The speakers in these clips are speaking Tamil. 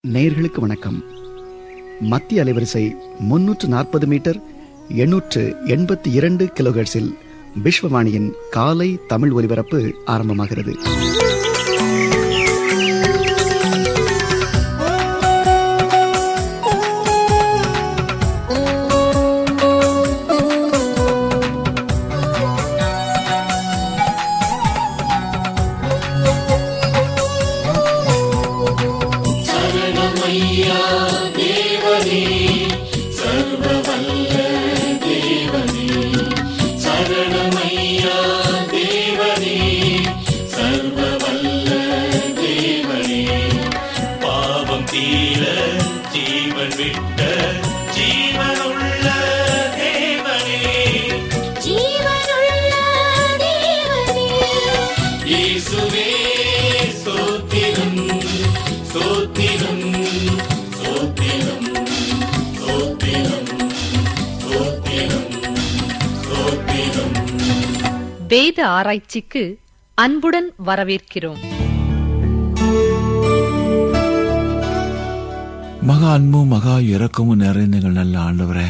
நேயர்களுக்கு வணக்கம். மத்திய அலைவரிசை 340 மீட்டர் 882 கிலோஹெர்ட்ஸில் விஸ்வவாணியின் காலை தமிழ் ஒலிபரப்பு ஆரம்பமாகிறது. வேத ஆராய்ச்சிக்கு அன்புடன் வரவேற்கிறோம். மகா அன்பும் மகா இரக்கமும் நிறைந்த நல்ல ஆண்டவரே,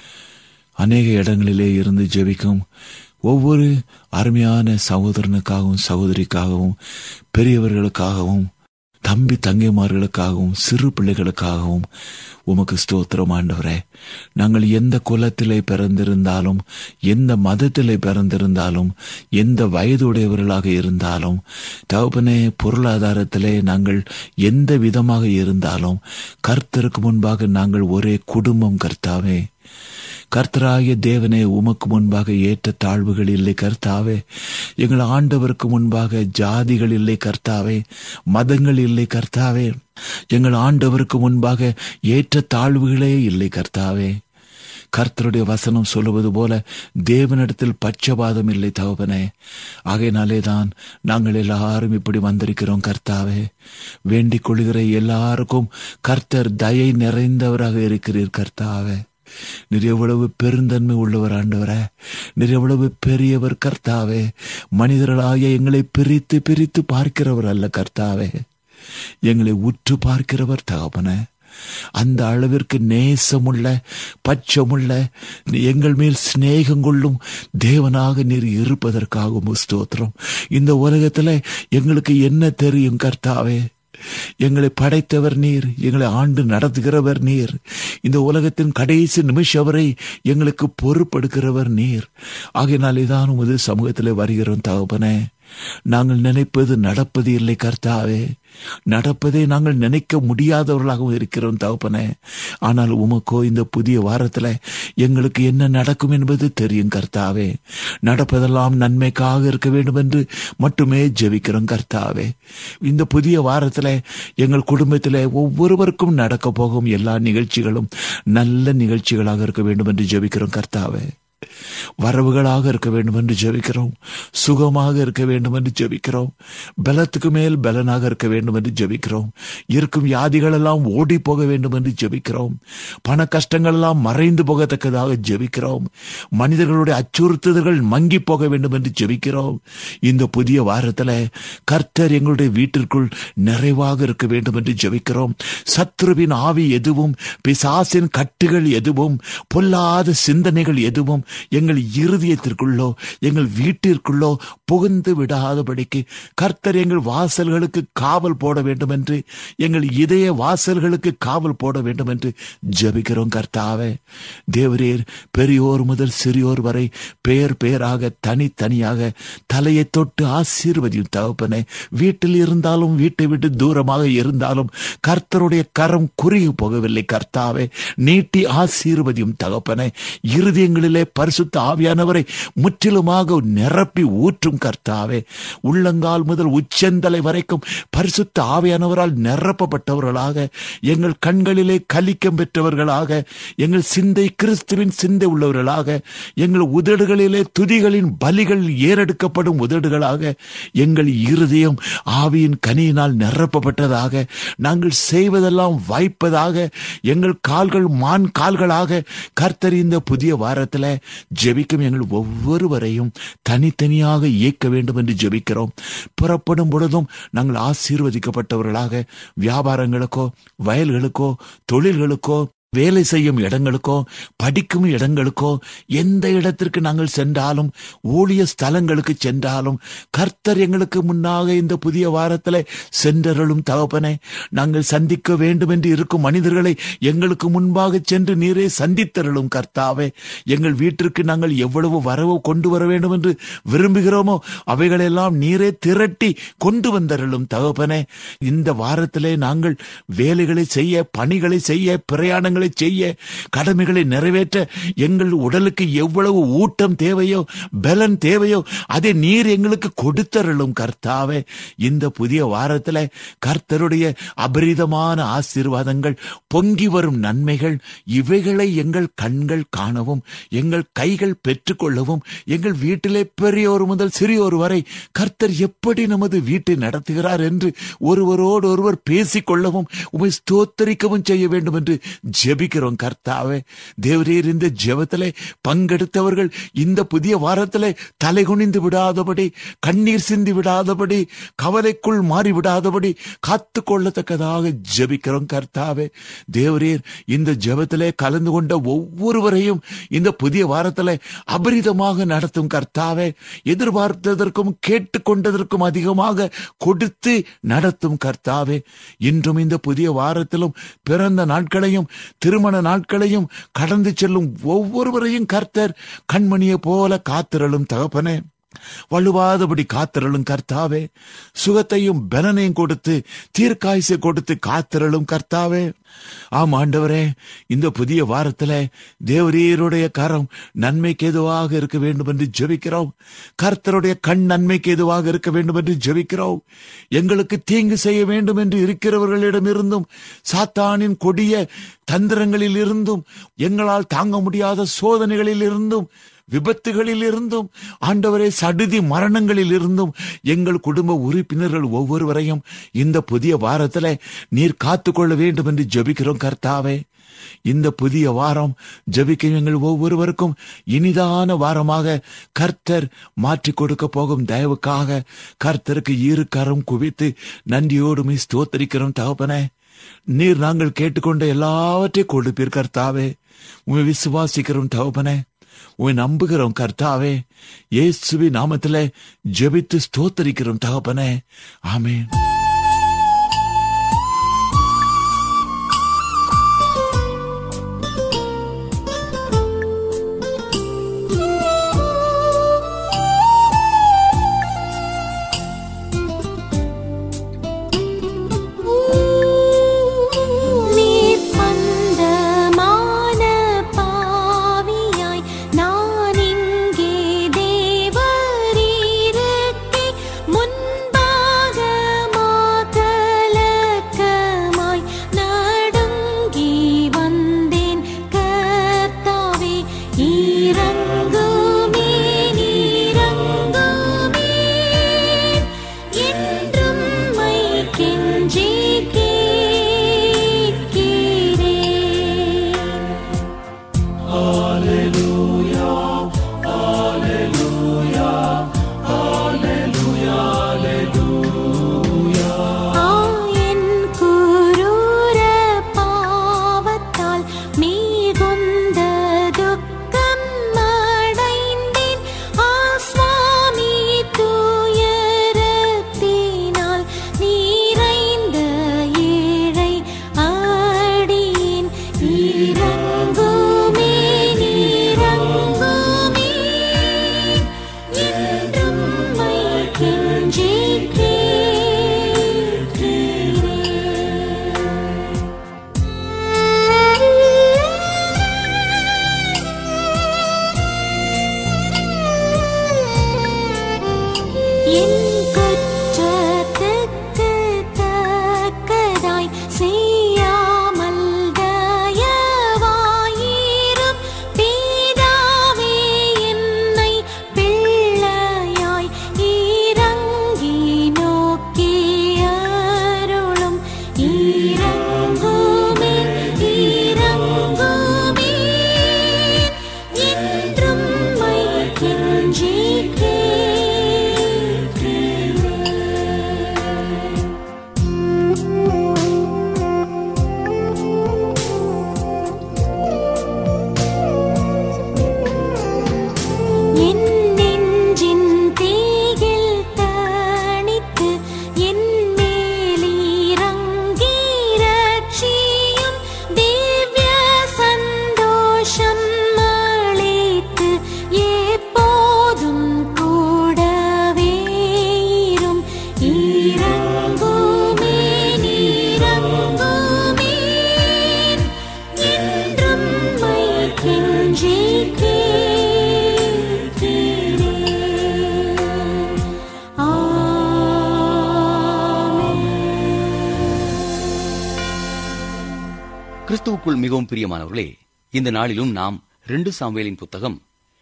அநேக இடங்களிலே இருந்து ஜெபிக்கும் ஒவ்வொரு அருமையான சகோதரனுக்காகவும் சகோதரிக்காகவும் பெரியவர்களுக்காகவும் தம்பி தங்கைமார்களுக்காகவும் சிறு பிள்ளைகளுக்காகவும் உமக்கு ஸ்தோத்திரம் ஆண்டவரே. நாங்கள் எந்த குலத்திலே பிறந்திருந்தாலும், எந்த மதத்திலே பிறந்திருந்தாலும், எந்த வயதுடையவர்களாக இருந்தாலும், தகப்பனே பொருளாதாரத்திலே நாங்கள் எந்த விதமாக இருந்தாலும், கர்த்தருக்கு முன்பாக நாங்கள் ஒரே குடும்பம் கர்த்தாவே. கர்த்தராகிய தேவனே, உமக்கு முன்பாக ஏற்ற தாழ்வுகள் இல்லை கர்த்தாவே. எங்கள் ஆண்டவருக்கு முன்பாக ஜாதிகள் இல்லை கர்த்தாவே, மதங்கள் இல்லை கர்த்தாவே. எங்கள் ஆண்டவருக்கு முன்பாக ஏற்ற தாழ்வுகளே இல்லை கர்த்தாவே. கர்த்தருடைய வசனம் சொல்லுவது போல தேவனிடத்தில் பட்சபாதம் இல்லை தகப்பனே. ஆகையினாலே தான் நாங்கள் எல்லாரும் இப்படி வந்திருக்கிறோம் கர்த்தாவே. வேண்டிக் கொள்கிற எல்லாருக்கும் கர்த்தர் தயை நிறைந்தவராக இருக்கிறீர் கர்த்தாவே. நீர் எவ்வளவு பெருந்தன்மை உள்ளவர் ஆண்டவரே, நீர் எவ்வளவு பெரியவர் கர்த்தாவே. மனிதர்களாகிய எங்களை பிரித்து பிரித்து பார்க்கிறவர் அல்ல கர்த்தாவே, எங்களை உற்று பார்க்கிறவர் தகப்பனே. அந்த அளவிற்கு நேசமுள்ள பட்சமுள்ள எங்கள் மேல் சிநேகம் கொள்ளும் தேவனாக நீர் இருப்பதற்காகவும் ஸ்தோத்திரம். இந்த உலகத்துல எங்களுக்கு என்ன தெரியும் கர்த்தாவே? எங்களை படைத்தவர் நீர், எங்களை ஆண்டு நடத்துகிறவர் நீர், இந்த உலகத்தின் கடைசி நிமிஷம் வரை எங்களுக்கு பொறுப்பெடுக்கிறவர் நீர். ஆகையினாலே தான் உமது சமூகத்திலே வருகிறோம் தகப்பனே. நாங்கள் நினைப்பது நடப்பது இல்லை கர்த்தாவே, நடப்பதை நாங்கள் நினைக்க முடியாதவர்களாகவும் இருக்கிறோம் தகப்பனே. ஆனால் உமக்கோ இந்த புதிய வாரத்துல எங்களுக்கு என்ன நடக்கும் என்பது தெரியும் கர்த்தாவே. நடப்பதெல்லாம் நன்மைக்காக இருக்க வேண்டும் என்று மட்டுமே ஜெபிக்கிறோம் கர்த்தாவே. இந்த புதிய வாரத்துல எங்கள் குடும்பத்திலே ஒவ்வொருவருக்கும் நடக்க போகும் எல்லா நிகழ்ச்சிகளும் நல்ல நிகழ்ச்சிகளாக இருக்க வேண்டும் என்று ஜெபிக்கிறோம் கர்த்தாவே. வரவுகளாக இருக்க வேண்டும் என்று ஜெபிக்கிறோம், சுகமாக இருக்க வேண்டும் என்று ஜெபிக்கிறோம், பலத்துக்கு மேல் பலனாக இருக்க வேண்டும் என்று ஜெபிக்கிறோம், இருக்கும் வியாதிகள் எல்லாம் ஓடி போக வேண்டும் என்று ஜெபிக்கிறோம், பண கஷ்டங்கள் எல்லாம் மறைந்து போகத்தக்கதாக ஜெபிக்கிறோம், மனிதர்களுடைய அச்சுறுத்துதல்கள் மங்கி போக வேண்டும் என்று ஜெபிக்கிறோம். இந்த புதிய வாரத்துல கர்த்தர் எங்களுடைய வீட்டிற்குள் நிறைவாக இருக்க வேண்டும் என்று ஜெபிக்கிறோம். சத்ருவின் ஆவி எதுவும், பிசாசின் கட்டுகள் எதுவும், பொல்லாத சிந்தனைகள் எதுவும் எங்கள் இருதயத்திற்குள்ளோ எங்கள் வீட்டிற்குள்ளோ புகுந்து விடாதபடிக்கு கர்த்தர் எங்கள் வாசல்களுக்கு காவல் போட வேண்டும் என்று, எங்கள் இதய வாசல்களுக்கு காவல் போட வேண்டும் என்று ஜெபிக்கிறோம் கர்த்தாவே. தேவரீர் பெரியோர் முதல் சிறியோர் வரை பேர் பேராக தனித்தனியாக தலையை தொட்டு ஆசீர்வதியும் தகப்பனே. வீட்டில் இருந்தாலும் வீட்டை விட்டு தூரமாக இருந்தாலும் கர்த்தருடைய கரம் குறுகி போகவில்லை கர்த்தாவே. நீட்டி ஆசீர்வதியும் தகப்பனே. இருதயங்களிலே பரிசுத்த ஆவியானவரை முற்றிலுமாக நிரப்பி ஊற்றும் கர்த்தாவே. உள்ளங்கால் முதல் உச்சந்தலை வரைக்கும் பரிசுத்த ஆவியானவரால் நிரப்பப்பட்டவர்களாக, எங்கள் கண்களிலே கலிக்கம் பெற்றவர்களாக, எங்கள் சிந்தை கிறிஸ்துவின் சிந்தை உள்ளவர்களாக, எங்கள் உதடுகளிலே துதிகளின் பலிகள் ஏறெடுக்கப்படும் உதடுகளாக, எங்கள் இருதயம் ஆவியின் கனியினால் நிரப்பப்பட்டதாக, நாங்கள் செய்வதெல்லாம் வாய்ப்பதாக, எங்கள் கால்கள் மான் கால்களாக கர்த்தர் இந்த புதிய வாரத்தில் ஜெபிக்கும் எங்கள் ஒவ்வொருவரையும் தனித்தனியாக இயக்க வேண்டும் என்று ஜெபிக்கிறோம். புறப்படும் பொழுதும் நாங்கள் ஆசீர்வதிக்கப்பட்டவர்களாக வியாபாரங்களுக்கோ, வயல்களுக்கோ, தொழில்களுக்கோ, வேலை செய்யும் இடங்களுக்கோ, படிக்கும் இடங்களுக்கோ, எந்த இடத்திற்கு நாங்கள் சென்றாலும், ஊழிய ஸ்தலங்களுக்கு சென்றாலும், கர்த்தர் எங்களுக்கு முன்னாக இந்த புதிய வாரத்தில் சென்றருளும் தகப்பனே. நாங்கள் சந்திக்க வேண்டும் என்று இருக்கும் மனிதர்களை எங்களுக்கு முன்பாக சென்று நீரே சந்தித்தருளும் கர்த்தாவே. எங்கள் வீட்டிற்கு நாங்கள் எவ்வளவு வரவு கொண்டு வர வேண்டும் என்று விரும்புகிறோமோ அவைகளெல்லாம் நீரே திரட்டி கொண்டு வந்தருளும் தகப்பனே. இந்த வாரத்திலே நாங்கள் வேலைகளை செய்ய, பணிகளை செய்ய, பிரயாணங்கள் செய்ய, கடமைகளை நிறைவேற்ற எங்கள் உடலுக்கு எவ்வளவு ஊட்டம் தேவையோ, பலன் தேவையோ அதை நீர் எங்களுக்கு கொடுத்தருளும் கர்த்தாவே. இந்த புதிய வாரத்தில் கர்த்தருடைய அபரிதமான ஆசீர்வாதங்கள், பொங்கி வரும் நன்மைகள், இவைகளை எங்கள் கண்கள் காணவும், எங்கள் கைகள் பெற்றுக்கொள்ளவும், எங்கள் வீட்டிலே பெரியோர் முதல் சிறியோர் வரை கர்த்தர் எப்படி நமது வீட்டை நடத்துகிறார் என்று ஒருவரோடு ஒருவர் பேசிக்கொள்ளவும், உம்மை ஸ்தோத்தரிக்கவும் செய்ய வேண்டும் என்று ஜெபிக்கிறோம் கர்த்தாவே. தேவரீர் இந்த ஜெபத்திலே பங்கெடுத்தவர்கள் இந்த புதிய வாரத்திலே தலை குனிந்து விடாதபடி, கண்ணீர் சிந்தி விடாதபடி, கவலைக்குள் மாறி விடாதபடி காத்து கொள்ளத்தக்கதாக ஜெபிக்கிறோம் கர்த்தாவே. தேவரீர் இந்த ஜெபத்திலே கலந்து கொண்ட ஒவ்வொருவரையும் இந்த புதிய வாரத்திலே அபரிதமாக நடத்தும் கர்த்தாவே. எதிர்பார்த்ததற்கும் கேட்டுக்கொண்டதற்கும் அதிகமாக கொடுத்து நடத்தும் கர்த்தாவே. இன்றும் இந்த புதிய வாரத்திலும் பிறந்த நாட்களையும் திருமண நாட்களையும் கடந்து செல்லும் ஒவ்வொருவரையும் கர்த்தர் கண்மணியை போல காத்திரளும் தகப்பனே. வலுவாதபடி காத்திரளும் கர்த்தாவே. சுகத்தையும் பலனையும் கொடுத்து, தீர்க்காயுசை கொடுத்து காத்திரளும் கர்த்தாவே. ஆம் ஆண்டவரே, இந்த புதிய வாரத்தில் தேவரீருடைய கரம் நன்மைக்கு ஏதுவாக இருக்க வேண்டும் என்று ஜெபிக்கிறோம். கர்த்தருடைய கண் நன்மைக்கு ஏதுவாக இருக்க வேண்டும் என்று ஜெபிக்கிறோம். எங்களுக்கு தீங்கு செய்ய வேண்டும் என்று இருக்கிறவர்களிடமிருந்தும், சாத்தானின் கொடிய தந்திரங்களில் இருந்தும், எங்களால் தாங்க முடியாத சோதனைகளில் இருந்தும், விபத்துகளில் இருந்தும், ஆண்டவரே சடுதி மரணங்களில் இருந்தும் எங்கள் குடும்ப உறுப்பினர்கள் ஒவ்வொருவரையும் இந்த புதிய வாரத்தில் நீர் காத்துக்கொள்ள வேண்டும் என்று ஜெபிக்கிறோம் கர்த்தாவே. இந்த புதிய வாரம் ஜெபிக்கும் எங்கள் ஒவ்வொருவருக்கும் இனிதான வாரமாக கர்த்தர் மாற்றி கொடுக்க போகும் தயவுக்காக கர்த்தருக்கு இரு கரம் குவித்து நன்றியோடு ஸ்தோத்தரிக்கிறோம் தகப்பனே. நீர் நாங்கள் கேட்டுக்கொண்ட எல்லாவற்றையும் கொடுப்பீர் கர்த்தாவே. உம்மை விசுவாசிக்கிறோம் தகப்பனே, உம்மை நம்புகிறோம் கர்த்தாவே. இயேசுவின் நாமத்திலே ஜெபித்து ஸ்தோத்தரிக்கிறோம் தகப்பனே. ஆமென். முன்பாக கிறிஸ்துவுக்குள் மிகவும் பிரியமானவர்களே, இந்த நாளிலும் நாம் 2 சாமுவேலின் புத்தகம்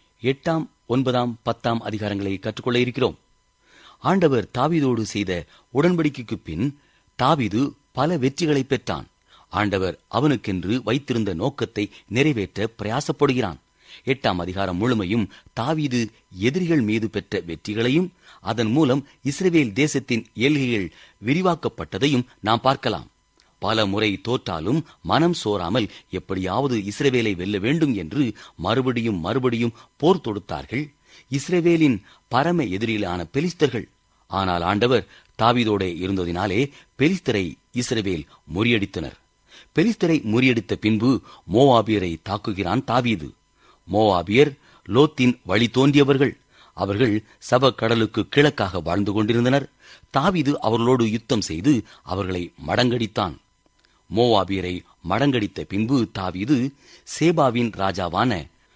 8, 9, 10 அதிகாரங்களை கற்றுக்கொள்ள இருக்கிறோம். ஆண்டவர் தாவீதோடு செய்த உடன்படிக்கைக்கு பின் தாவீது பல வெற்றிகளை பெற்றான். ஆண்டவர் அவனுக்கென்று வைத்திருந்த நோக்கத்தை நிறைவேற்ற பிரயாசப்படுகிறான். 8ஆம் அதிகாரம் முழுமையும் தாவீது எதிரிகள் மீது பெற்ற வெற்றிகளையும் அதன் மூலம் இஸ்ரவேல் தேசத்தின் எல்கைகள் விரிவாக்கப்பட்டதையும் நாம் பார்க்கலாம். பல முறை தோற்றாலும் மனம் சோராமல் எப்படியாவது இஸ்ரவேலை வெல்ல வேண்டும் என்று மறுபடியும் போர் தொடுத்தார்கள் இஸ்ரவேலின் பரம எதிரிகளான பெலிஸ்தர்கள். ஆனால் ஆண்டவர் தாவீதோடே இருந்ததினாலே பெலிஸ்தரை இஸ்ரவேல் முறியடித்தனர். பெலிஸ்தரை முறியடித்த பின்பு மோவாபியரை தாக்குகிறான் தாவீது. மோவாபியர் லோத்தின் வழி தோன்றியவர்கள். அவர்கள் சப கடலுக்கு கிழக்காக வாழ்ந்து கொண்டிருந்தனர். தாவீது அவர்களோடு யுத்தம் செய்து அவர்களை மடங்கடித்தான். மோவாபியரை மடங்கடித்த பின்பு தாவீது சேபாவின் ராஜாவான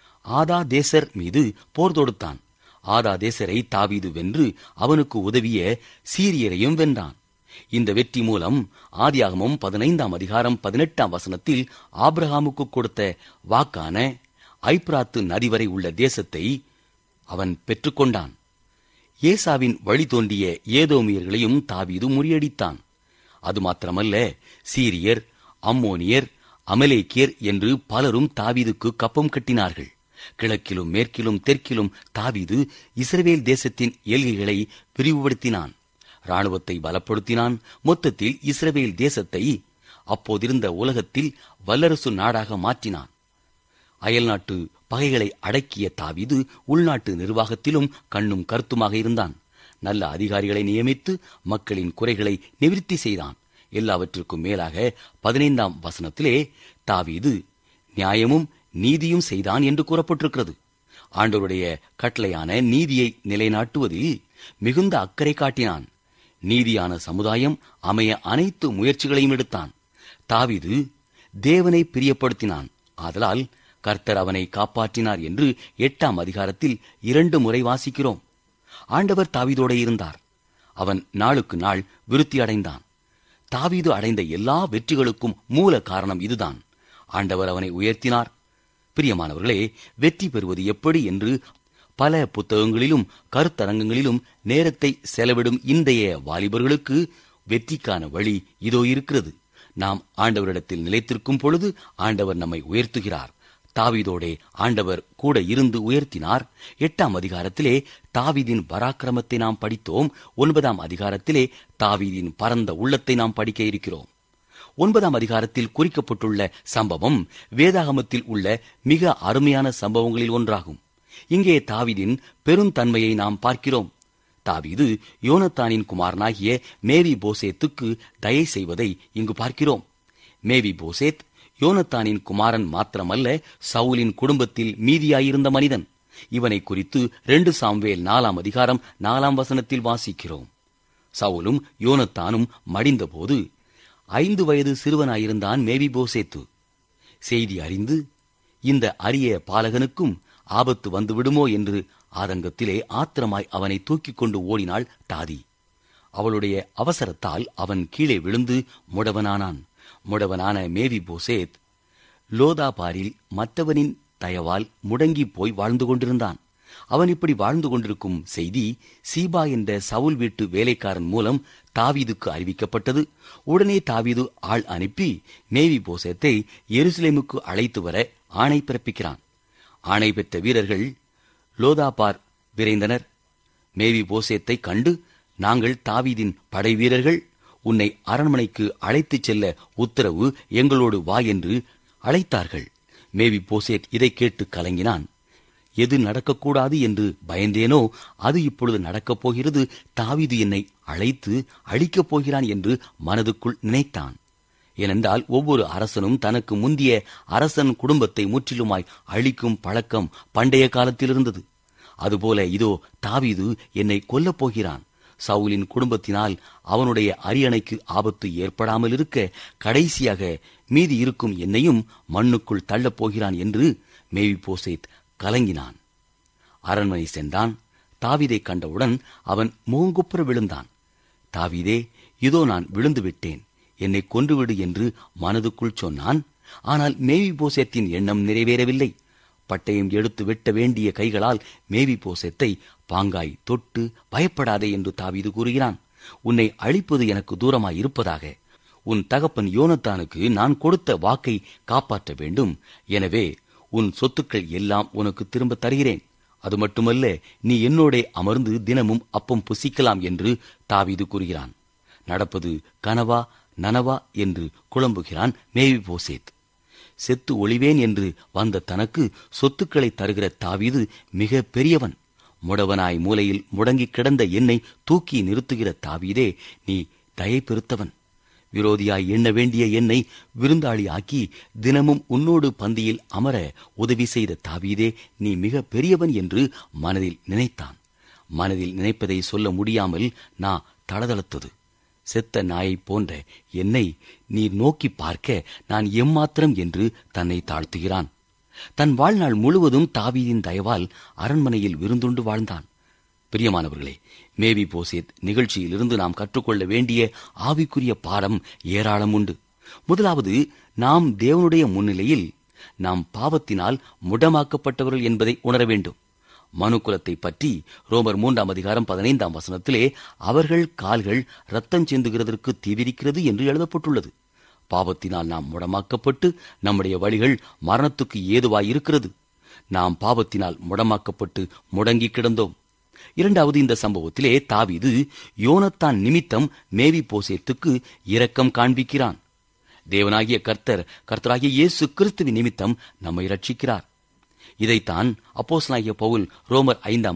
ஆதாதேசர் மீது போர் தொடுத்தான். ஆதாதேசரை தாவீது வென்று அவனுக்கு உதவிய சீரியரையும் வென்றான். இந்த வெற்றி மூலம் ஆதியாகமம் 15ஆம் அதிகாரம் 18ஆம் வசனத்தில் ஆபிரகாமுக்கு கொடுத்த வாக்கான ஐப்ராத்து நதி வரை உள்ள தேசத்தை அவன் பெற்றுக்கொண்டான். ஏசாவின் வழி தோன்றிய ஏதோமியர்களையும் தாவீது முறியடித்தான். அது மாத்திரமல்ல, சீரியர், அம்மோனியர், அமலேக்கியர் என்று பலரும் தாவீதுக்கு கப்பம் கட்டினார்கள். கிழக்கிலும் மேற்கிலும் தெற்கிலும் தாவீது இஸ்ரவேல் தேசத்தின் எல்கைகளை விரிவுபடுத்தினான். இராணுவத்தை பலப்படுத்தினான். மொத்தத்தில் இஸ்ரவேல் தேசத்தை அப்போதிருந்த உலகத்தில் வல்லரசு நாடாக மாற்றினான். அயல்நாட்டு பகைகளை அடக்கிய தாவீது உள்நாட்டு நிர்வாகத்திலும் கண்ணும் கருத்துமாக இருந்தான். நல்ல அதிகாரிகளை நியமித்து மக்களின் குறைகளை நிவர்த்தி செய்தான். எல்லாவற்றிற்கும் மேலாக 15ஆம் வசனத்திலே தாவீது நியாயமும் நீதியும் செய்தான் என்று கூறப்பட்டிருக்கிறது. ஆண்டவருடைய கட்டளையான நீதியை நிலைநாட்டுவதில் மிகுந்த அக்கறை காட்டினான். நீதியான சமுதாயம் அமைய அனைத்து முயற்சிகளையும் எடுத்தான். தாவீது தேவனை பிரியப்படுத்தினான். ஆதலால் கர்த்தர் அவனை காப்பாற்றினார் என்று 8ஆம் அதிகாரத்தில் 2 முறை வாசிக்கிறோம். ஆண்டவர் தாவீதோடு இருந்தார். அவன் நாளுக்கு நாள் விருத்தி அடைந்தான். தாவீது அடைந்த எல்லா வெற்றிகளுக்கும் மூல காரணம் இதுதான். ஆண்டவர் அவனை உயர்த்தினார். பிரியமானவர்களே, வெற்றி பெறுவது எப்படி என்று பல புத்தகங்களிலும் கருத்தரங்கங்களிலும் நேரத்தை செலவிடும் இன்றைய வாலிபர்களுக்கு வெற்றிக்கான வழி இதோ இருக்கிறது. நாம் ஆண்டவரிடத்தில் நிலைத்திருக்கும் பொழுது ஆண்டவர் நம்மை உயர்த்துகிறார். தாவீதோடே ஆண்டவர் கூட இருந்து உயர்த்தினார். 8ஆம் அதிகாரத்திலே தாவீதின் பராக்கிரமத்தை நாம் படித்தோம். 9ஆம் அதிகாரத்திலே தாவீதின் பரந்த உள்ளத்தை நாம் படிக்க இருக்கிறோம். 9ஆம் அதிகாரத்தில் குறிக்கப்பட்டுள்ள சம்பவம் வேதாகமத்தில் உள்ள மிக அருமையான சம்பவங்களில் ஒன்றாகும். இங்கே தாவீதின் பெருந்தன்மையை நாம் பார்க்கிறோம். தாவீது யோனத்தானின் குமாரனாகிய மேவி போசேத்துக்கு தயை செய்வதை இங்கு பார்க்கிறோம். மேவி போசேத் யோனத்தானின் குமாரன் மாத்திரமல்ல, சவுலின் குடும்பத்தில் மீதியாயிருந்த மனிதன். இவனை குறித்து 2 சாமுவேல் 4ஆம் அதிகாரம் 4ஆம் வசனத்தில் வாசிக்கிறோம். சவுலும் யோனத்தானும் மடிந்தபோது 5 வயது சிறுவனாயிருந்தான் மேவி போசேத்து. செய்தி அறிந்து இந்த அரிய பாலகனுக்கும் ஆபத்து வந்து விடுமோ என்று ஆதங்கத்திலே ஆத்திரமாய் அவனை தூக்கிக் கொண்டு ஓடினாள் தாதி. அவளுடைய அவசரத்தால் அவன் கீழே விழுந்து முடவனானான். முடவனான மேவி போசேத் லோதாபாரில் மற்றவனின் தயவால் முடங்கி போய் வாழ்ந்து கொண்டிருந்தான். அவன் இப்படி வாழ்ந்து கொண்டிருக்கும் செய்தி சீபா என்ற சவுல் வீட்டு வேலைக்காரன் மூலம் தாவீதுக்கு அறிவிக்கப்பட்டது. உடனே தாவீது ஆள் அனுப்பி மேவி போசேத்தை எருசலேமுக்கு அழைத்து வர ஆணை பிறப்பிக்கிறான். ஆணை பெற்ற வீரர்கள் லோதாபார் விரைந்தனர். மேவி போசேத்தை கண்டு, நாங்கள் தாவீதின் படை வீரர்கள், உன்னை அரண்மனைக்கு அழைத்துச் செல்ல உத்தரவு, எங்களோடு வா என்று அழைத்தார்கள். மேவி போசேத் இதை கேட்டு கலங்கினான். எது நடக்கக்கூடாது என்று பயந்தேனோ அது இப்பொழுது நடக்கப் போகிறது. தாவீது என்னை அழைத்து அழிக்கப் போகிறான் என்று மனதுக்குள் நினைத்தான். ஏனென்றால் ஒவ்வொரு அரசனும் தனக்கு முந்திய அரசன் குடும்பத்தை முற்றிலுமாய் அழிக்கும் பழக்கம் பண்டைய காலத்தில் இருந்தது. அதுபோல இதோ தாவீது என்னை கொல்லப் போகிறான். சவுலின் குடும்பத்தினால் அவனுடைய அரியணைக்கு ஆபத்து ஏற்படாமல் இருக்க கடைசியாக மீதி இருக்கும் என்னையும் மண்ணுக்குள் தள்ளப் போகிறான் என்று மேவி போசேத் கலங்கினான். அரண்மனை சென்றான். தாவீதை கண்டவுடன் அவன் முகங்குப்புற விழுந்தான். தாவீதே, இதோ நான் விழுந்து விட்டேன், என்னை கொன்றுவிடு என்று மனதுக்குள் சொன்னான். ஆனால் மேவிபோசேத்தின் எண்ணம் நிறைவேறவில்லை. பட்டயம் எடுத்து வெட்ட வேண்டிய கைகளால் மேவிபோசேத்தை பாங்காய் தொட்டு, பயப்படாதே என்று தாவீது கூறுகிறான். உன்னை அழிப்பது எனக்கு தூரமாய் இருப்பதாக. உன் தகப்பன் யோனத்தானுக்கு நான் கொடுத்த வாக்கை காப்பாற்ற வேண்டும். எனவே உன் சொத்துக்கள் எல்லாம் உனக்கு திரும்ப தருகிறேன். அது மட்டுமல்ல, நீ என்னோடே அமர்ந்து தினமும் அப்பம் புசிக்கலாம் என்று தாவீது கூறுகிறான். நடப்பது கனவா நனவா என்று குழம்புகிறான் மேவிபோசேத். செத்து ஒளிவேன் என்று வந்த தனக்கு சொத்துக்களை தருகிற தாவீது மிக பெரியவன். முடவனாய் மூலையில் முடங்கி கிடந்த என்னை தூக்கி நிறுத்துகிற தாவீதே, நீ தயை பெருத்தவன். விரோதியாய் எண்ண வேண்டிய என்னை விருந்தாளி ஆக்கி தினமும் உன்னோடு பந்தியில் அமர உதவி செய்த தாவீதே, நீ மிக பெரியவன் என்று மனதில் நினைத்தான். மனதில் நினைப்பதை சொல்ல முடியாமல் நான் தளதளத்தது. செத்த நாயைப் போன்ற என்னை நீர் நோக்கி பார்க்க நான் எம்மாத்திரம் என்று தன்னை தாழ்த்துகிறான். தன் வாழ்நாள் முழுவதும் தாவீதின் தயவால் அரண்மனையில் விருந்துண்டு வாழ்ந்தான். பிரியமானவர்களே, மேவிபோசேத் நிகழ்ச்சியிலிருந்து நாம் கற்றுக்கொள்ள வேண்டிய ஆவிக்குரிய பாடம் ஏராளம் உண்டு. முதலாவது, நாம் தேவனுடைய முன்னிலையில் நாம் பாவத்தினால் முடமாக்கப்பட்டவர்கள் என்பதை உணர வேண்டும். மனுக்குலத்தை பற்றி ரோமர் 3:15 அவர்கள் கால்கள் ரத்தம் சிந்துகிறதற்கு தீவிரிக்கிறது என்று எழுதப்பட்டுள்ளது. பாவத்தினால் நாம் முடமாக்கப்பட்டு நம்முடைய வழிகள் மரணத்துக்கு ஏதுவாயிருக்கிறது. நாம் பாவத்தினால் முடமாக்கப்பட்டு முடங்கி கிடந்தோம். இரண்டாவது, இந்த சம்பவத்திலே தாவீது யோனத்தான் நிமித்தம் மேவிபோசேத்துக்கு இரக்கம் காண்பிக்கிறான். தேவனாகிய கர்த்தராகிய இயேசு கிறிஸ்துவின் நிமித்தம் நம்மை ரட்சிக்கிறார். இதைத்தான் அப்போஸ்தலனாகிய பவுல் ரோமர்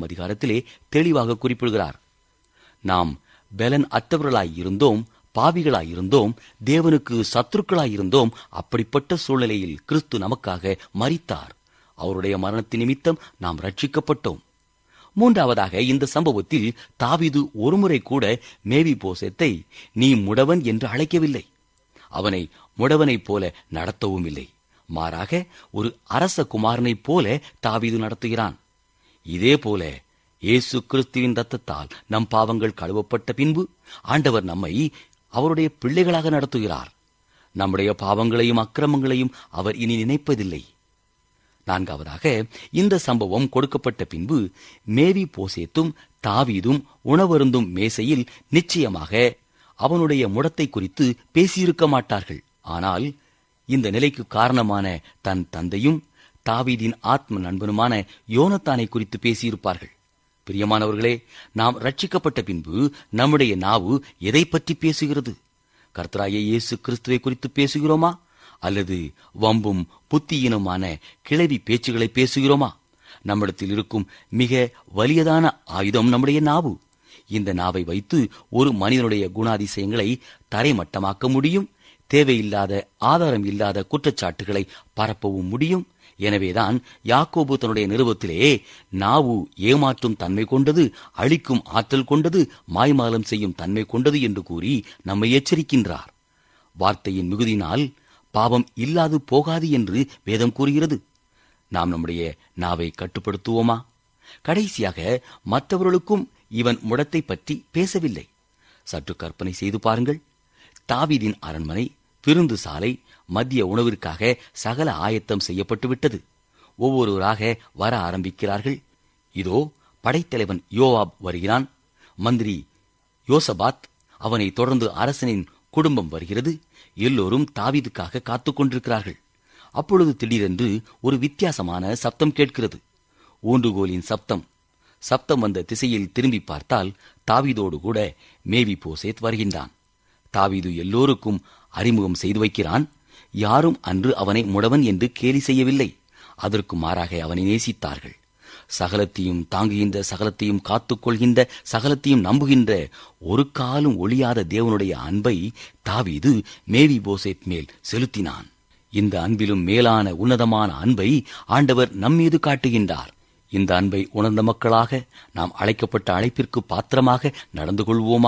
5 தெளிவாக குறிப்பிடுகிறார். நாம் பலன் அற்றவர்களாயிருந்தோம், பாவிகளாயிருந்தோம், தேவனுக்கு சத்துருக்களாயிருந்தோம். அப்படிப்பட்ட சூழ்நிலையில் கிறிஸ்து நமக்காக மரித்தார். அவருடைய மரணத்தின் நிமித்தம் நாம் ரட்சிக்கப்பட்டோம். மூன்றாவதாக, இந்த சம்பவத்தில் தாவீது ஒருமுறை கூட மேவிபோசேத்தை நீ முடவன் என்று அழைக்கவில்லை. அவனை முடவனைப் போல நடத்தவும் இல்லை. மாறாக ஒரு அரச குமாரனைப் போல தாவீது நடத்துகிறான். இதே போல இயேசு கிறிஸ்துவின் இரத்தத்தால் நம் பாவங்கள் கழுவப்பட்ட பின்பு ஆண்டவர் நம்மை அவருடைய பிள்ளைகளாக நடத்துகிறார். நம்முடைய பாவங்களையும் அக்கிரமங்களையும் அவர் இனி நினைப்பதில்லை. நான்காவதாக, இந்த சம்பவம் கொடுக்கப்பட்ட பின்பு மேவிபோசேத்தும் தாவீதும் உணவருந்தும் மேசையில் நிச்சயமாக அவனுடைய முடத்தை குறித்து பேசியிருக்க மாட்டார்கள். ஆனால் இந்த நிலைக்கு காரணமான தன் தந்தையும் தாவீதின் ஆத்ம நண்பனுமான யோனத்தானை குறித்து பேசியிருப்பார்கள். பிரியமானவர்களே, நாம் ரட்சிக்கப்பட்ட பின்பு நம்முடைய நாவு எதை பற்றி பேசுகிறது? கர்த்தராகிய இயேசு கிறிஸ்துவை குறித்து பேசுகிறோமா? அல்லது வம்பும் புத்தியினுமான கிளவி பேச்சுகளை பேசுகிறோமா? நம்மிடத்தில் இருக்கும் மிக வலியதான ஆயுதம் நம்முடைய நாவு. இந்த நாவை வைத்து ஒரு மனிதனுடைய குணாதிசயங்களை தரைமட்டமாக்க முடியும். தேவையில்லாத, ஆதாரம் இல்லாத குற்றச்சாட்டுகளை பரப்பவும் முடியும். எனவேதான் யாக்கோபு தன்னுடைய நிருபத்திலே நாவு ஏமாற்றும் தன்மை கொண்டது, அழிக்கும் ஆற்றல் கொண்டது, மாய்மாலம் செய்யும் தன்மை கொண்டது என்று கூறி நம்மை எச்சரிக்கின்றார். வார்த்தையின் மிகுதியினால் பாவம் இல்லாது போகாது என்று வேதம் கூறுகிறது. நாம் நம்முடைய நாவை கட்டுப்படுத்துவோமா? கடைசியாக, மற்றவர்களுக்கும் இவன் முடத்தை பற்றி பேசவில்லை. சற்று கற்பனை செய்து பாருங்கள். தாவீதின் அரண்மனை, விருந்து சாலை, மதிய உணவிற்காக சகல ஆயத்தம் செய்யப்பட்டு விட்டது. ஒவ்வொருவராக வர ஆரம்பிக்கிறார்கள். இதோ படைத்தலைவன் யோவாப் வருகிறான். மந்திரி யோசபாத், அவனை தொடர்ந்து அரசனின் குடும்பம் வருகிறது. எல்லோரும் தாவீதுக்காக காத்துக் கொண்டிருக்கிறார்கள். அப்பொழுது திடீரென்று ஒரு வித்தியாசமான சப்தம் கேட்கிறது. ஊன்றுகோலின் சப்தம். சப்தம் வந்த திசையில் திரும்பி பார்த்தால் தாவீதோடு கூட மேவிபோசேத் வருகின்றான். தாவீது எல்லோருக்கும் அறிமுகம் செய்து வைக்கிறான். யாரும் அன்று அவனை முடவன் என்று கேலி செய்யவில்லை. அதற்கு மாறாக அவனை நேசித்தார்கள். சகலத்தையும் தாங்குகின்ற, சகலத்தையும் காத்துக்கொள்கின்ற, சகலத்தையும் நம்புகின்ற, ஒரு காலும் ஒளியாத தேவனுடைய அன்பை தாவீது மேவிபோசேத் மேல் செலுத்தினான். இந்த அன்பிலும் மேலான உன்னதமான அன்பை ஆண்டவர் நம்மீது காட்டுகின்றார். இந்த அன்பை உணர்ந்த மக்களாக நாம் அழைக்கப்பட்ட அழைப்பிற்கு பாத்திரமாக நடந்து கொள்வோமா?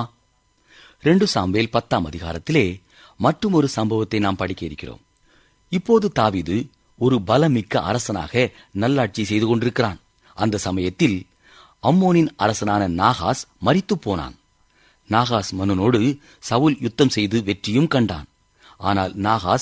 2 சாமுவேல் 10 மற்றும் ஒரு சம்பவத்தை நாம் படிக்க இருக்கிறோம். இப்போது தாவீது ஒரு பலமிக்க அரசனாக நல்லாட்சி செய்து கொண்டிருக்கிறான். அந்த சமயத்தில் அம்மோனின் அரசனான நாகாஸ் மரித்து போனான். நாகாஸ் மன்னனோடு சவுல் யுத்தம் செய்து வெற்றியும் கண்டான். ஆனால் நாகாஸ்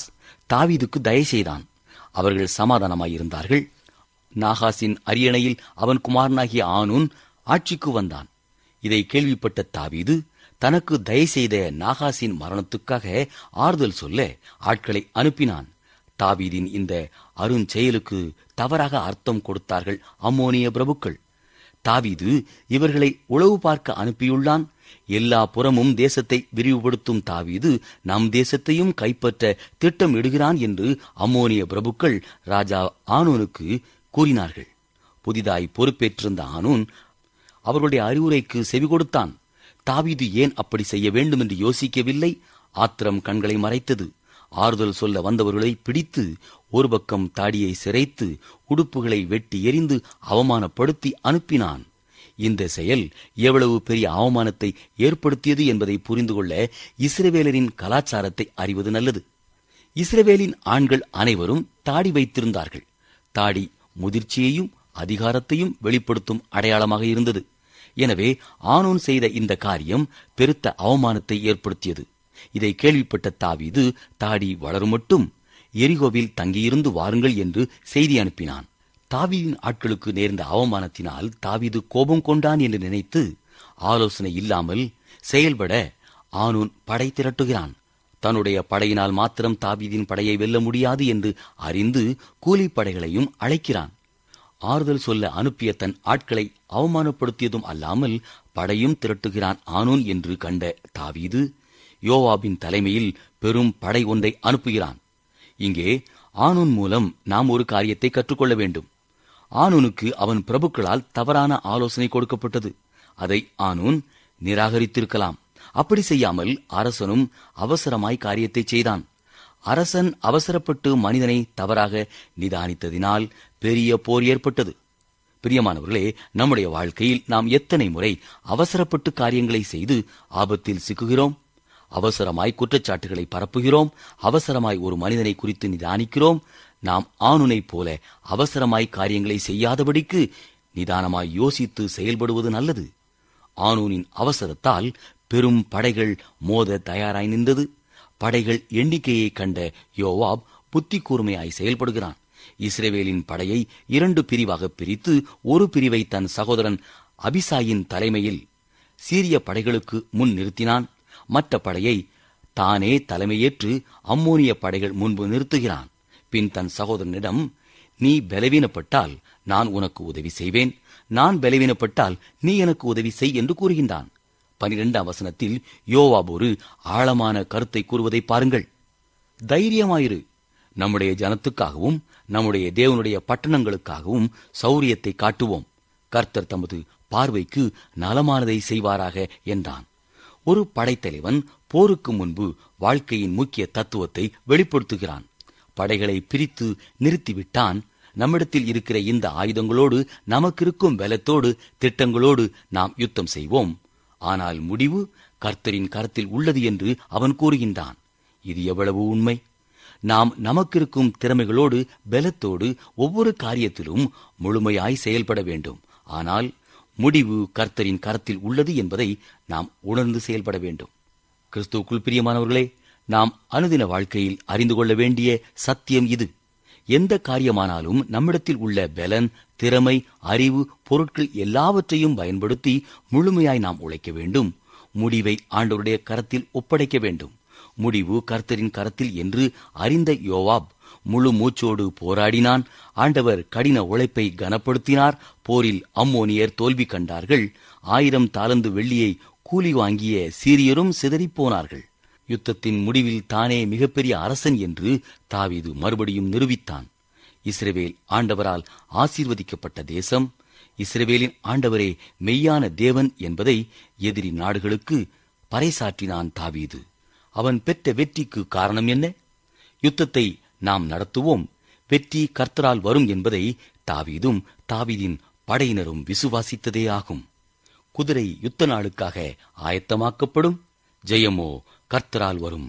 தாவீதுக்கு தயை செய்தான். அவர்கள் சமாதானமாயிருந்தார்கள். நாகாசின் அரியணையில் அவன் குமாரனாகிய ஆனூன் ஆட்சிக்கு வந்தான். இதை கேள்விப்பட்ட தாவீது தனக்கு தயை செய்த நாகாசின் மரணத்துக்காக ஆறுதல் சொல்ல ஆட்களை அனுப்பினான். தாவீதின் இந்த அருஞ்செயலுக்கு தவறாக அர்த்தம் கொடுத்தார்கள் அம்மோனிய பிரபுக்கள். தாவீது இவர்களை உளவு பார்க்க அனுப்பியுள்ளான். எல்லா புறமும் தேசத்தை விரிவுபடுத்தும் தாவீது நம் தேசத்தையும் கைப்பற்ற திட்டம் இடுகிறான் என்று அம்மோனிய பிரபுக்கள் ராஜா ஆனூனுக்கு கூறினார்கள். புதிதாய் பொறுப்பேற்றிருந்த ஆனூன் அவர்களுடைய அறிவுரைக்கு செவி கொடுத்தான். தாவீது ஏன் அப்படி செய்ய வேண்டும் என்று யோசிக்கவில்லை. ஆத்திரம் கண்களை மறைத்தது. ஆறுதல் சொல்ல வந்தவர்களை பிடித்து ஒரு பக்கம் தாடியை சிரைத்து உடுப்புகளை வெட்டி எறிந்து அவமானப்படுத்தி அனுப்பினான். இந்த செயல் எவ்வளவு பெரிய அவமானத்தை ஏற்படுத்தியது என்பதை புரிந்து கொள்ள இஸ்ரவேலரின் கலாச்சாரத்தை அறிவது நல்லது. இஸ்ரவேலின் ஆண்கள் அனைவரும் தாடி வைத்திருந்தார்கள். தாடி முதிர்ச்சியையும் அதிகாரத்தையும் வெளிப்படுத்தும் அடையாளமாக இருந்தது. எனவே ஆனூன் செய்த இந்த காரியம் பெருத்த அவமானத்தை ஏற்படுத்தியது. இதை கேள்விப்பட்ட தாவீது தாடி வளரும் மட்டும் எரிகோவில் தங்கியிருந்து வாருங்கள் என்று செய்தி அனுப்பினான். தாவீதின் ஆட்களுக்கு நேர்ந்த அவமானத்தினால் தாவீது கோபம் கொண்டான் என்று நினைத்து ஆலோசனை இல்லாமல் செயல்பட ஆனூன் படை திரட்டுகிறான். தன்னுடைய படையினால் மாத்திரம் தாவீதின் படையை வெல்ல முடியாது என்று அறிந்து கூலிப்படைகளையும் அழைக்கிறான். ஆறுதல் சொல்ல அனுப்பிய தன் ஆட்களை அவமானப்படுத்தியதும் அல்லாமல் படையும் திரட்டுகிறான் ஆனூன் என்று கண்ட தாவீது யோவாபின் தலைமையில் பெரும் படை ஒன்றை அனுப்புகிறான். இங்கே ஆனூன் மூலம் நாம் ஒரு காரியத்தை கற்றுக்கொள்ள வேண்டும். ஆனூனுக்கு அவன் பிரபுக்களால் தவறான ஆலோசனை கொடுக்கப்பட்டது. அதை ஆனூன் நிராகரித்திருக்கலாம். அப்படி செய்யாமல் அரசனும் அவசரமாய் காரியத்தை செய்தான். அரசன் அவசரப்பட்டு மனிதனை தவறாக நிதானித்ததினால் பெரிய போர் ஏற்பட்டது. பிரியமானவர்களே, நம்முடைய வாழ்க்கையில் நாம் எத்தனை முறை அவசரப்பட்டு காரியங்களை செய்து ஆபத்தில் சிக்குகிறோம். அவசரமாய் குற்றச்சாட்டுகளை பரப்புகிறோம். அவசரமாய் ஒரு மனிதனை குறித்து நிதானிக்கிறோம். நாம் ஆணுனைப் போல அவசரமாய் காரியங்களை செய்யாதபடிக்கு நிதானமாய் யோசித்து செயல்படுவது நல்லது. ஆனூனின் அவசரத்தால் பெரும் படைகள் மோத தயாராய் நின்றது. படைகள் எண்ணிக்கையை கண்ட யோவாப் புத்தி கூர்மையாய் செயல்படுகிறான். இஸ்ரவேலின் படையை 2 பிரிவாக பிரித்து ஒரு பிரிவை தன் சகோதரன் அபிசாயின் தலைமையில் சீரிய படைகளுக்கு முன் நிறுத்தினான். மற்ற படையை தானே தலைமையேற்று அம்மோனிய படைகள் முன்பு நிறுத்துகிறான். பின் தன் சகோதரனிடம், நீ பலவீனப்பட்டால் நான் உனக்கு உதவி செய்வேன், நான் பலவீனப்பட்டால் நீ எனக்கு உதவி செய் என்று கூறுகின்றான். 12ஆம் வசனத்தில் யோவாப் ஒரு ஆழமான கருத்தை கூறுவதை பாருங்கள். தைரியமாயிரு, நம்முடைய ஜனத்துக்காகவும் நம்முடைய தேவனுடைய பட்டணங்களுக்காகவும் சௌரியத்தை காட்டுவோம். கர்த்தர் தமது பார்வைக்கு நலமானதை செய்வாராக என்றான். ஒரு படைத்தலைவன் போருக்கு முன்பு வாழ்க்கையின் முக்கிய தத்துவத்தை வெளிப்படுத்துகிறான். படைகளை பிரித்து நிறுத்திவிட்டான். நம்மிடத்தில் இருக்கிற இந்த ஆயுதங்களோடு, நமக்கு இருக்கும் பலத்தோடு, திட்டங்களோடு நாம் யுத்தம் செய்வோம். ஆனால் முடிவு கர்த்தரின் கரத்தில் உள்ளது என்று அவன் கூறுகின்றான். இது எவ்வளவு உண்மை! நாம் நமக்கிருக்கும் திறமைகளோடு, பலத்தோடு ஒவ்வொரு காரியத்திலும் முழுமையாய் செயல்பட வேண்டும். ஆனால் முடிவு கர்த்தரின் கரத்தில் உள்ளது என்பதை நாம் உணர்ந்து செயல்பட வேண்டும். கிறிஸ்துவுக்குள் பிரியமானவர்களே, நாம் அனுதின வாழ்க்கையில் அறிந்து கொள்ள வேண்டிய சத்தியம் இது. எந்த காரியமானாலும் நம்மிடத்தில் உள்ள பலன், திறமை, அறிவு, பொருட்கள் எல்லாவற்றையும் பயன்படுத்தி முழுமையாய் நாம் உழைக்க வேண்டும். முடிவை ஆண்டவருடைய கரத்தில் ஒப்படைக்க வேண்டும். முடிவு கர்த்தரின் கரத்தில் என்று அறிந்த யோவாப் முழு மூச்சோடு போராடினான். ஆண்டவர் கடின உழைப்பை கனப்படுத்தினார். போரில் அம்மோனியர் தோல்வி கண்டார்கள். 1000 தாலந்து வெள்ளியை கூலி வாங்கிய சீரியரும் சிதறிப்போனார்கள். யுத்தத்தின் முடிவில் தானே மிகப்பெரிய அரசன் என்று தாவீது மறுபடியும் நிரூபித்தான். இஸ்ரவேல் ஆண்டவரால் ஆசீர்வதிக்கப்பட்ட தேசம். இஸ்ரவேலின் ஆண்டவரே மெய்யான தேவன் என்பதை எதிரி நாடுகளுக்கு பறைசாற்றினான் தாவீது. அவன் பெற்ற வெற்றிக்கு காரணம் என்ன? யுத்தத்தை நாம் நடத்துவோம், வெற்றி கர்த்தரால் வரும் என்பதை தாவீதும் தாவீதின் படையினரும் விசுவாசித்ததே ஆகும். குதிரை யுத்த நாளுக்காக ஆயத்தமாக்கப்படும், ஜெயமோ கர்த்தரால் வரும்.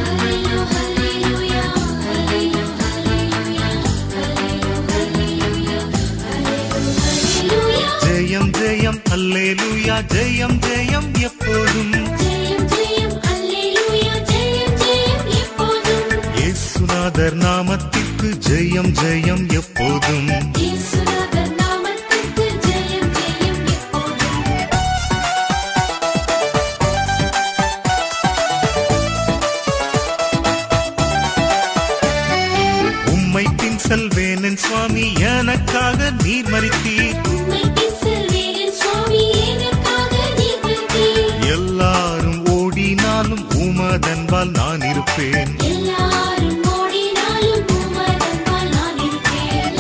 ஜெயம் ஜெயம் அல்லேலூயா, ஜெயம் ஜெயம் எப்போதும். இயேசுநாத இயேசுநாதர் நாமத்திற்கு ஜெயம் ஜெயம் எப்போதும். இயேசுநாதர் நாமத்திற்கு ஜெயம் ஜெயம் எப்போதும். உம்மை பின் செல்வேன் சுவாமி எனக்காக நீர் மரித்தீர். உம்மை பின் செல்வேன் சுவாமி எனக்காக நீர் மரித்தீர். எல்லாரும் ஓடினாலும் உமதன்பால் நான் இருப்பேன். எல்லாரும் ஓடினாலும் உமதன்பால் நான் இருப்பேன்.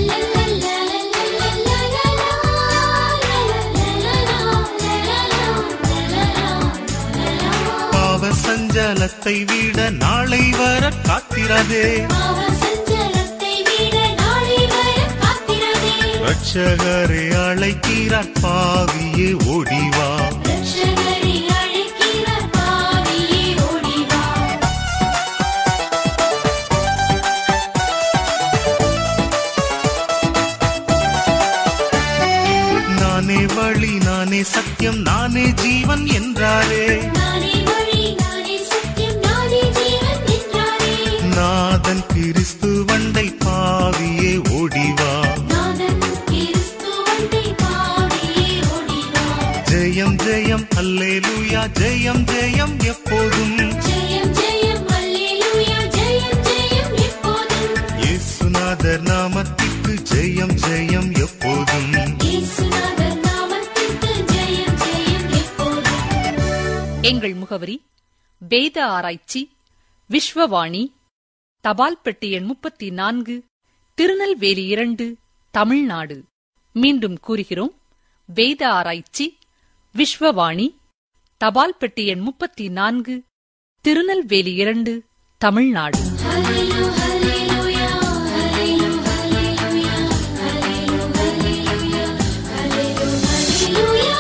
பாவ சஞ்சலத்தை விட நாளை வர காத்திராதே. பாவசஞ்சலத்தை விட நாளை வர காத்திராதே. ரட்சகரை அழைக்கிறார் பாவியே ஓடிவா. ரட்சகரை அழைக்கிறார் பாவியே ஓடிவா. நானே வழி நானே சத்தியம் நானே ஜீவன் என்றாரே. நானே வழி நானே சத்தியம் நானே ஜீவன் என்றாரே. நாதன் கிறிஸ்து வண்டை பாவியே ஓடிவா. நாதன் கிறிஸ்துவண்டை பாவியே ஓடிவா. ஜெயம் ஜெயம் அல்லேலூயா ஜெயம் ஜெயம் எப்போதும். ஜெயம் ஜெயம் அல்லேலூயா ஜெயம் ஜெயம் எப்போதும். இயேசுநாதர் நாமத்திற்கு ஜெயம் ஜெயம் எப்போதும். இயேசுநாதர் நாமத்திற்கு ஜெயம் ஜெயம் எப்போதும். எங்கள் முகவரி வேத ஆராய்ச்சி விஸ்வவாணி தபால் பெட்டி எண் 34 திருநெல்வேலி 2 தமிழ்நாடு. மீண்டும் கூறுகிறோம், வேத ஆராய்ச்சி விஸ்வவாணி தபால் பெட்டி எண் 34 திருநெல்வேலி 2 தமிழ்நாடு. ஹல்லேலூயா ஹல்லேலூயா ஹல்லேலூயா ஹல்லேலூயா ஹல்லேலூயா.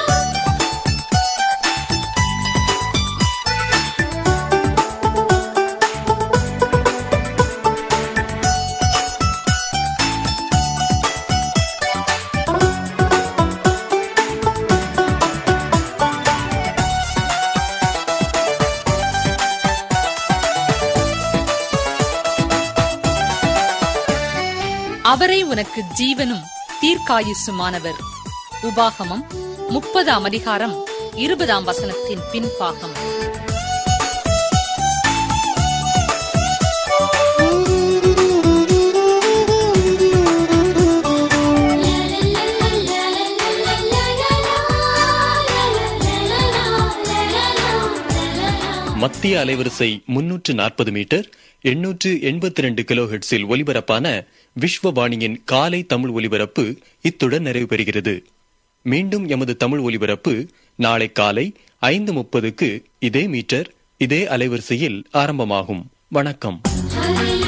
அவரே உனக்கு ஜீவனும் தீர்க்காயுசுமானவர். உபாகமம் 30ஆம் அதிகாரம் 20ஆம் வசனத்தின் பின்பாகம். மத்திய அலைவரிசை 340 மீட்டர் 882 கிலோஹெர்ட்ஸில் ஒலிபரப்பான விஸ்வவாணியின் காலை தமிழ் ஒலிபரப்பு இத்துடன் நிறைவு பெறுகிறது. மீண்டும் எமது தமிழ் ஒலிபரப்பு நாளை காலை 5:30க்கு இதே மீட்டர் இதே அலைவரிசையில் ஆரம்பமாகும். வணக்கம்.